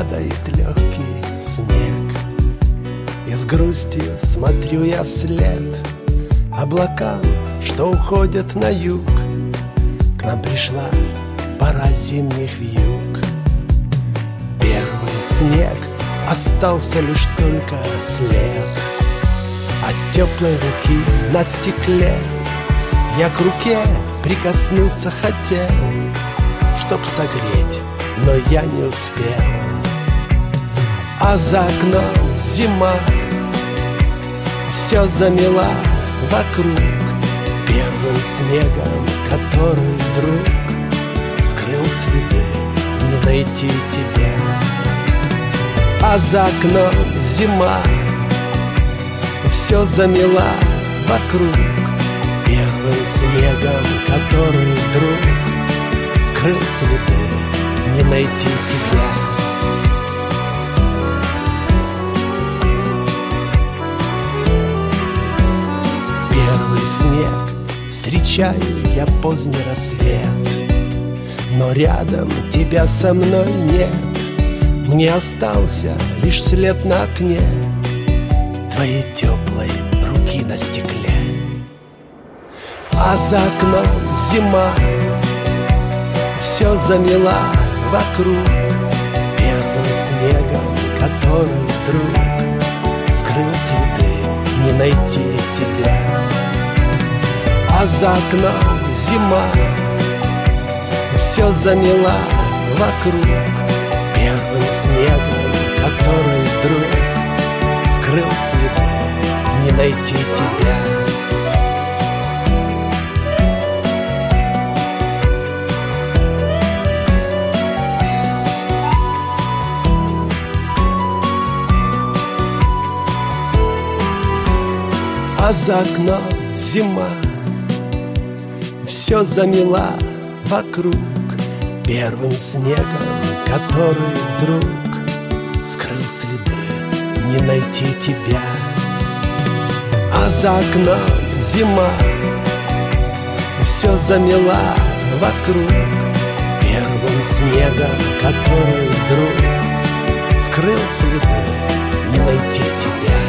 падает легкий снег, и с грустью смотрю я вслед облакам, что уходят на юг. К нам пришла пора зимних вьюг. Первый снег, остался лишь только след от теплой руки на стекле. Я к руке прикоснуться хотел, чтоб согреть, но я не успел. А за окном зима все замела вокруг первым снегом, который вдруг скрыл следы, не найти тебя. А за окном зима все замела вокруг первым снегом, который вдруг скрыл следы, не найти тебя. Первый снег встречаю я поздний рассвет, но рядом тебя со мной нет. Мне остался лишь след на окне твоей теплой руки на стекле. А за окном зима все замела вокруг первым снегом, который вдруг скрыл следы, не найти тебя. А за окном зима все замела вокруг первым снегом, который вдруг скрыл следы, не найти тебя. А за окном зима все замела вокруг первым снегом, который вдруг скрыл следы, не найти тебя. А за окном зима все замела вокруг первым снегом, который вдруг скрыл следы, не найти тебя.